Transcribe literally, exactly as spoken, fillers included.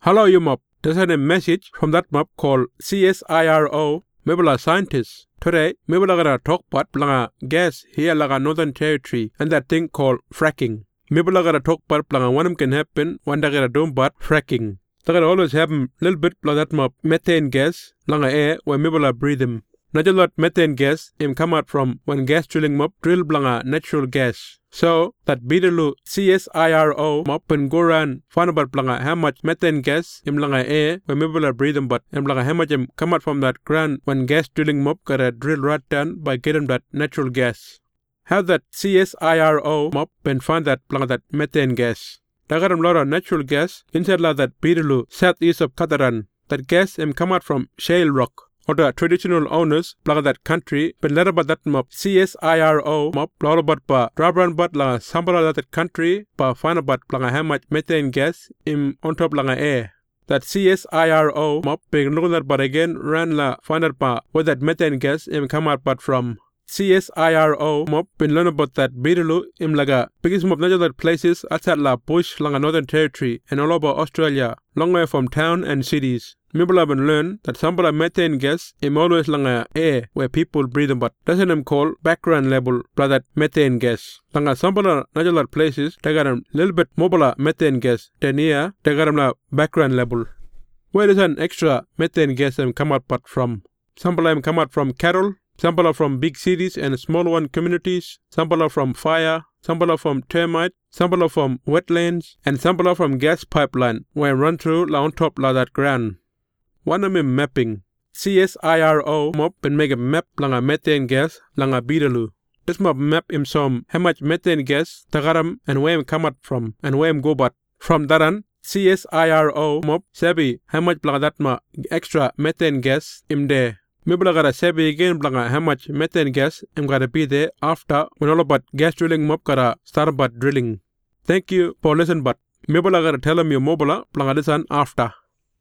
Hello you mob. There's a message from that mob called C S I R O, Mibula scientists. Today, Mibula gonna talk about planga gas here laga Northern Territory and that thing called fracking. Mibula gonna talk about planga one can happen one day gonna do but fracking. That can always happen little bit like that mob methane gas langa air where Mibula breathe them. Natural methane gas im come out from when gas drilling mob drill blanga natural gas. So that bidulu C S I R O mob pen go around find about blanga how much methane gas im langa air when Mibula breathe them but im blanga how much im come out from that ground when gas drilling mob gotta drill right down by getting that natural gas. How that C S I R O mob pen find that blanga that methane gas. They got a lot of natural gas inside like that bidulu southeast of Kataran. That gas im come out from shale rock. Or the traditional owners plug that country but let about that mob C S I R O mob plug about pa drabran but la sambala that country pa find about plug how much methane gas im on top langa air. That C S I R O mob being look that but again ran la find out pa where that methane gas im come out but from. C S I R O mob been learn about that bidulu im laga biggest mob natural places outside la bush langa Northern Territory and all over Australia, long way from town and cities. People have learned that some methane gas is always langa air where people breathe but doesn't them call background level plus that methane gas. Langa some natural places they got a little bit mobile methane gas then here they got them background level. Where does an extra methane gas them come out but from? Some them come out from cattle, some are from big cities and small one communities, some are from fire, some are from termite, some are from wetlands, and some are from gas pipeline where run through on top of that ground. One of them mapping. C S I R O mob and make a map langa methane gas langa bidulu. This mob map him some how much methane gas tagaram and where him come out from and where him go but from daran C S I R O mob sabi how much blanga that ma extra methane gas im there. Maybe gotta sabi again blanga how much methane gas im gotta be there after when all about gas drilling mob gotta start about drilling. Thank you for listening but maybe gotta tell him your mobile blanga this after.